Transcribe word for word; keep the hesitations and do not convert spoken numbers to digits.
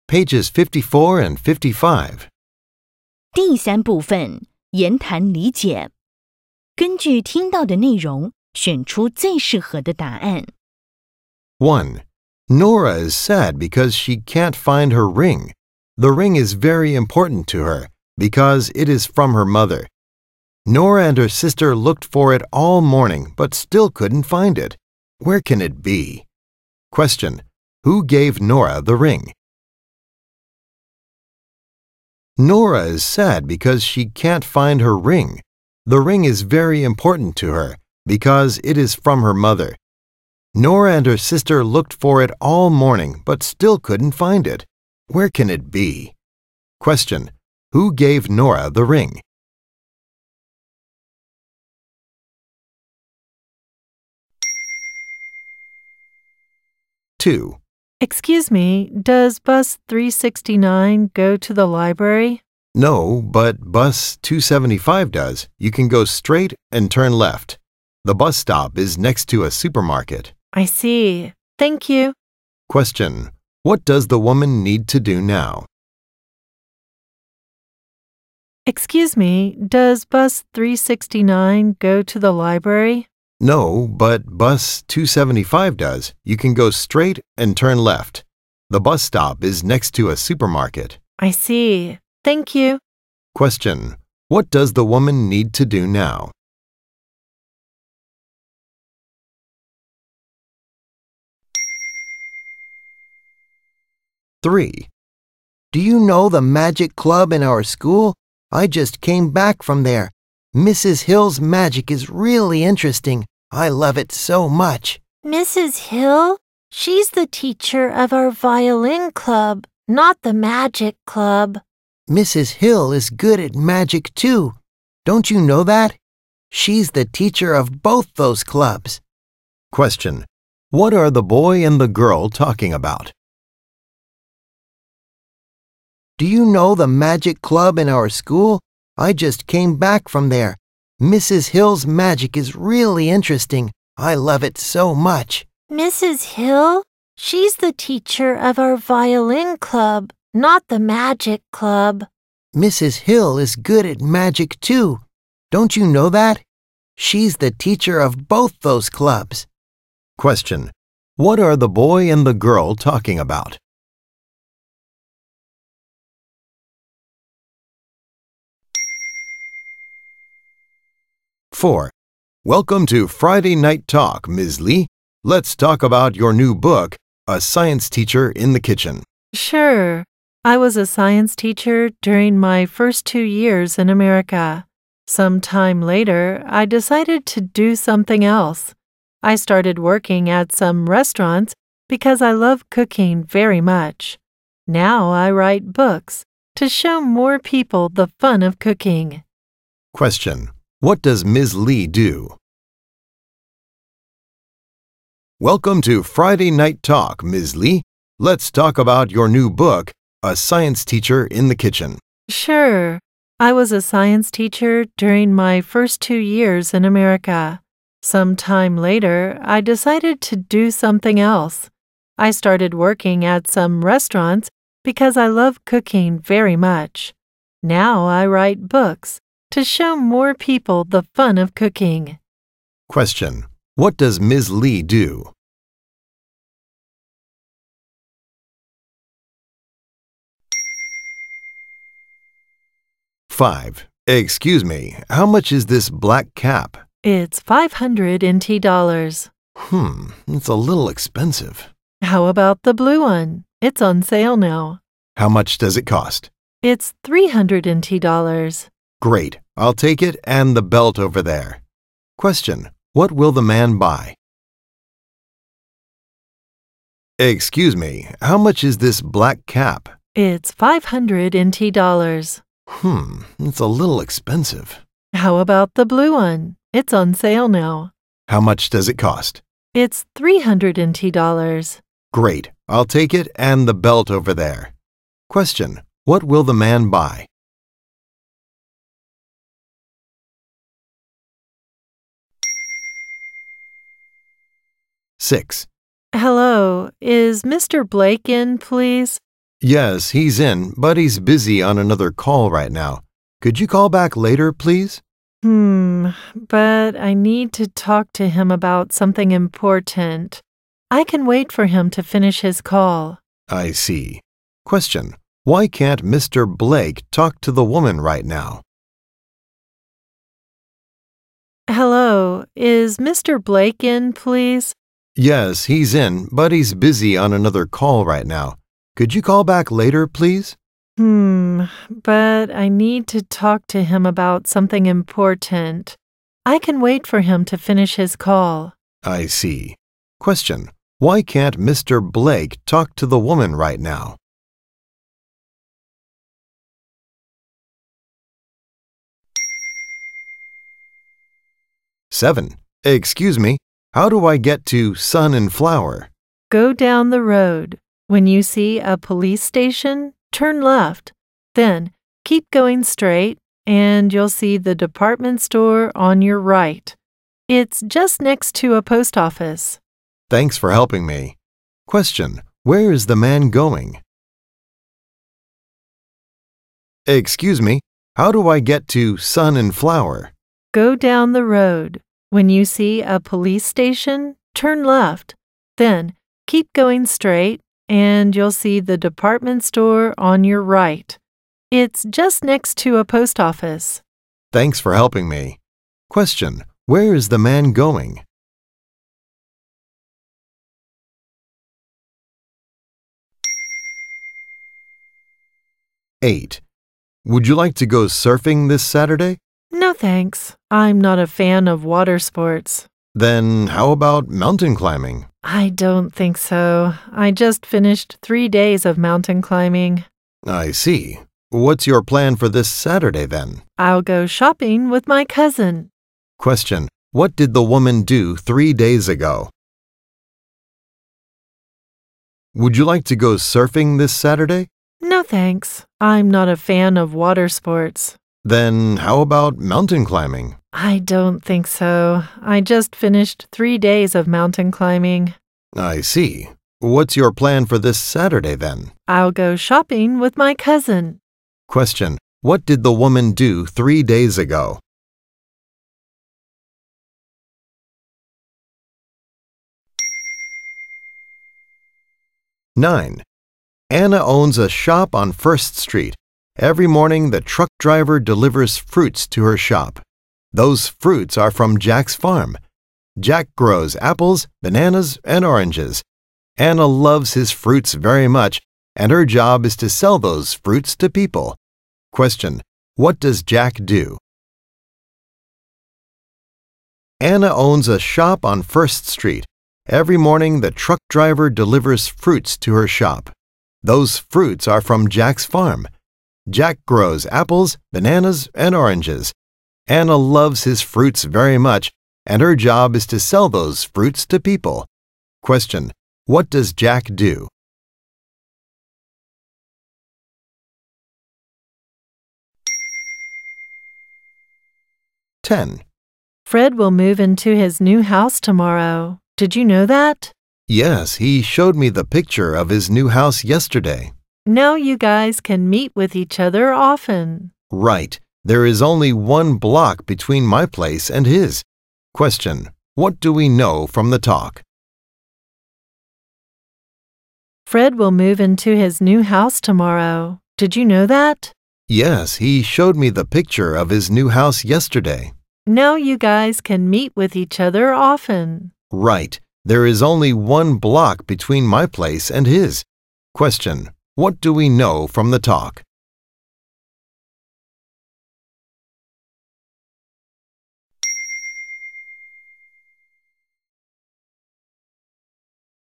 pages fifty-four and fifty-five. 第三部分言谈理解，根据听到的内容，选出最适合的答案。 one. Nora is sad because she can't find her ring. The ring is very important to her because it is from her mother. Nora and her sister looked for it all morning but still couldn't find it. Where can it be? Question. Who gave Nora the ring? Nora is sad because she can't find her ring. The ring is very important to her because it is from her mother. Nora and her sister looked for it all morning but still couldn't find it. Where can it be? Question. Who gave Nora the ring? two. Excuse me, does bus three sixty-nine go to the library? No, but bus two seventy-five does. You can go straight and turn left. The bus stop is next to a supermarket. I see. Thank you. Question. What does the woman need to do now? Excuse me, does bus three sixty-nine go to the library? No, but bus two seventy-five does. You can go straight and turn left. The bus stop is next to a supermarket. I see. Thank you. Question. What does the woman need to do now? three. Do you know the magic club in our school? I just came back from there. Missus Hill's magic is really interesting. I love it so much. Missus Hill? She's the teacher of our violin club, not the magic club. Missus Hill is good at magic too. Don't you know that? She's the teacher of both those clubs. Question. What are the boy and the girl talking about? Do you know the magic club in our school? I just came back from there. Missus Hill's magic is really interesting. I love it so much. Missus Hill? She's the teacher of our violin club, not the magic club. Missus Hill is good at magic too. Don't you know that? She's the teacher of both those clubs. Question. What are the boy and the girl talking about? four. Welcome to Friday Night Talk, Miz Lee. Let's talk about your new book, A Science Teacher in the Kitchen. Sure. I was a science teacher during my first two years in America. Some time later, I decided to do something else. I started working at some restaurants because I love cooking very much. Now I write books to show more people the fun of cooking. Question. What does Miz Lee do? Welcome to Friday Night Talk, Miz Lee. Let's talk about your new book, A Science Teacher in the Kitchen. Sure. I was a science teacher during my first two years in America. Some time later, I decided to do something else. I started working at some restaurants because I love cooking very much. Now I write books to show more people the fun of cooking. Question. What does Miz Lee do? five. Excuse me, how much is this black cap? It's five hundred N T dollars. Hmm, it's a little expensive. How about the blue one? It's on sale now. How much does it cost? It's three hundred N T dollars. Great, I'll take it and the belt over there. Question. What will the man buy? Excuse me, how much is this black cap? It's five hundred N T dollars. Hmm, it's a little expensive. How about the blue one? It's on sale now. How much does it cost? It's three hundred N T dollars. Great, I'll take it and the belt over there. Question. What will the man buy? six. Hello, is Mister Blake in, please? Yes, he's in, but he's busy on another call right now. Could you call back later, please? Hmm, but I need to talk to him about something important. I can wait for him to finish his call. I see. Question. Why can't Mister Blake talk to the woman right now? Hello, is Mister Blake in, please? Yes, he's in, but he's busy on another call right now. Could you call back later, please? Hmm, but I need to talk to him about something important. I can wait for him to finish his call. I see. Question. Why can't Mister Blake talk to the woman right now? seven. Excuse me, how do I get to Sun and Flower? Go down the road. When you see a police station, turn left. Then keep going straight, and you'll see the department store on your right. It's just next to a post office. Thanks for helping me. Question. Where is the man going? Excuse me, how do I get to Sun and Flower? Go down the road. When you see a police station, turn left. Then keep going straight, and you'll see the department store on your right. It's just next to a post office. Thanks for helping me. Question. Where is the man going? eight. Would you like to go surfing this Saturday? No thanks. I'm not a fan of water sports. Then how about mountain climbing? I don't think so. I just finished three days of mountain climbing. I see. What's your plan for this Saturday then? I'll go shopping with my cousin. Question. What did the woman do three days ago? Would you like to go surfing this Saturday? No thanks. I'm not a fan of water sports. Then how about mountain climbing? I don't think so. I just finished three days of mountain climbing. I see. What's your plan for this Saturday then? I'll go shopping with my cousin. Question. What did the woman do three days ago? nine. Anna owns a shop on First Street. Every morning, the truck driver delivers fruits to her shop. Those fruits are from Jack's farm. Jack grows apples, bananas, and oranges. Anna loves his fruits very much, and her job is to sell those fruits to people. Question. What does Jack do? Anna owns a shop on First Street. Every morning, the truck driver delivers fruits to her shop. Those fruits are from Jack's farm. Jack grows apples, bananas, and oranges. Anna loves his fruits very much, and her job is to sell those fruits to people. Question. What does Jack do? ten. Fred will move into his new house tomorrow. Did you know that? Yes, he showed me the picture of his new house yesterday. Now you guys can meet with each other often. Right. There is only one block between my place and his. Question. What do we know from the talk? Fred will move into his new house tomorrow. Did you know that? Yes, he showed me the picture of his new house yesterday. Now you guys can meet with each other often. Right. There is only one block between my place and his. Question. What do we know from the talk?